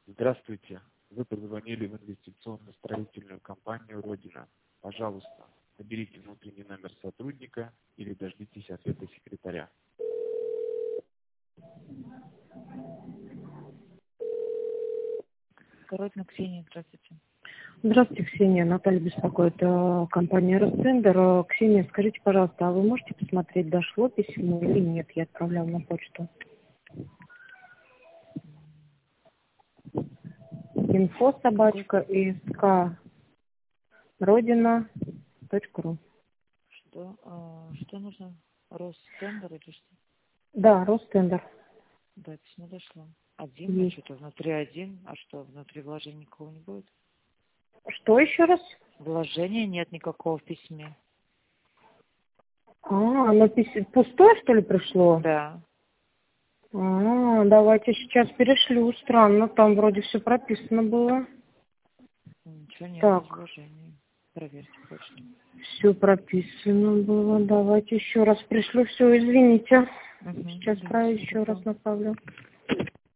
Здравствуйте. Вы позвонили в инвестиционно-строительную компанию «Родина». Пожалуйста, наберите внутренний номер сотрудника или дождитесь ответа секретаря. Родина Ксения, здравствуйте. Здравствуйте, Ксения. Наталья беспокоит. Компания «Ростендер». Ксения, скажите, пожалуйста, а вы можете посмотреть, дошло письмо или нет? Я отправляла на почту. info@isk.rodina.ru. Что нужно? Ростендер или что? Да, «Ростендер». Да, письмо дошло. Один, Есть. что-то внутри один, а что, внутри вложения никакого не будет? Что еще раз? Вложения нет никакого в письме. Оно пустое, что ли, пришло? Да. Давайте сейчас перешлю. Странно, там вроде все прописано было. Ничего нет, Так. вложения. Проверьте почту. Все прописано было. Давайте еще раз пришлю. Все, извините. Сейчас Да, еще раз направлю.